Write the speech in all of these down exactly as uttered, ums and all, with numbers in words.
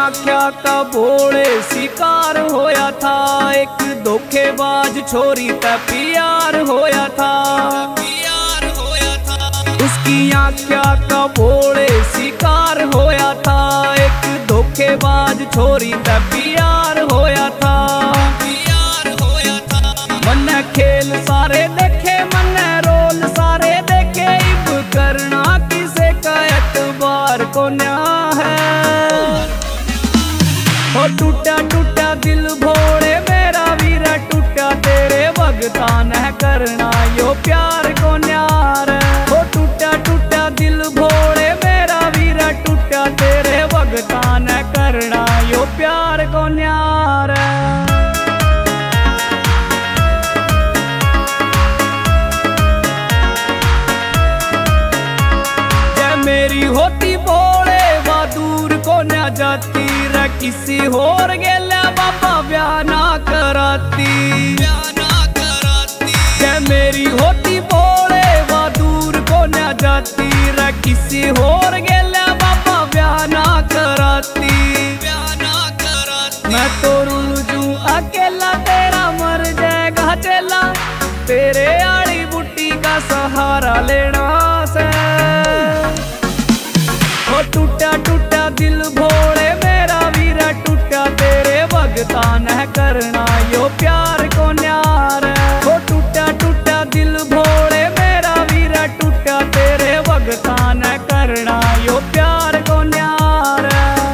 आख्या का भोले शिकार होया था, एक धोखेबाज छोरी ते प्यार होया था। उसकी आख्या का भोले शिकार होया था, एक धोखेबाज छोरी ते प्यार होया था। मन्ने खेल सारे देखे, मन्ने रोल सारे देखे, इब करना किसे का एतबार को न्या है। हो टूटा टूटा दिल भोले मेरा वीरा टूटा, तेरे भगता न करना यो प्यार को न्यार। हो टूटा टूटा दिल भोले मेरा वीरा टूटा, तेरे भगता न करना यो प्यार को न्यार। मेरी होती भोले वा दूर को न जाती रे, किसी होर गेले बाबा ब्याह ना कराती। जे मेरी होती भोले वा दूर को न जाती रे, किसी होर गेले बाबा ब्याह ना कराती। मैं तो रुल जूं अकेला, तेरा मर जाएगा चेला, तेरे आड़ी बुट्टी का सहारा लेना से। टूटा टूटा दिल भोले मेरा वीरा टूटा, तेरे भगता न करना यो प्यार को न्यार। हो टूटा टूटा दिल भोले मेरा वीरा टूटा, तेरे भगता न करना यो प्यार को न्यार।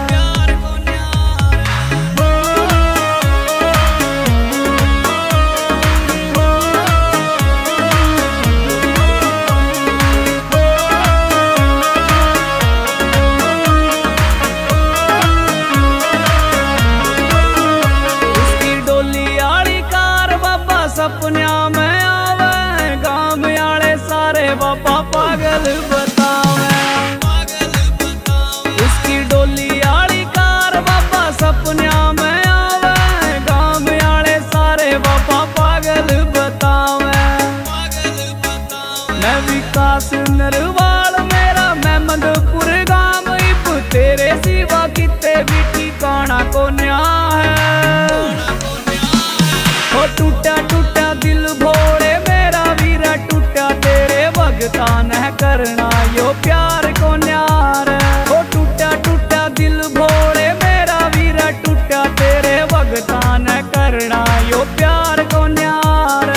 सपन्या में आवे गांव आले सारे बाबा पागल बतावे। उसकी डोली आली कार बाबा सपन्या में आवे, गांव आले सारे बाबा पागल बतावे। मैं विकास नरवाल मेरा महमदपुर गांव, इब तेरे सिवा किते भी ठिकाना को न्या है। हो टूटा टूटा दिल भोले मेरा वीरा टूटा, तेरे भगता न करना यो प्यार को न्यार। हो टूटा टूटा दिल भोले मेरा वीरा टूटा, तेरे भगता न करना यो प्यार को न्यार।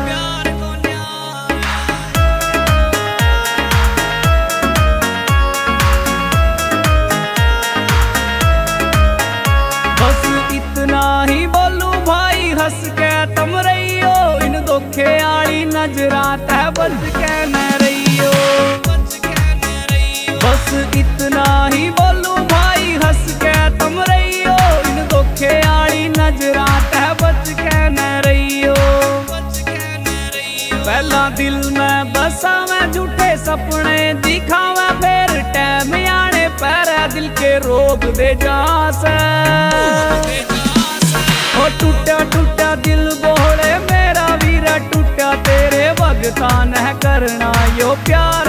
बस इतना ही बोलू भाई हंस के तुम रहियो, इन धोखे आली नजरा तै बच के न रहियो। बस इतना ही बोलू भाई हंस के तुम रहियो, इन धोखे आली नजरा तै बच के न रहियो। पहला दिल में बसा मैं झूठे सपने दिखावा, फिर टैम आने पैरा दिल के रोक दे जा से। हो टूटा टूटा दिल भोले मेरा वीरा टूटा, तेरे भगता न करना यो प्यार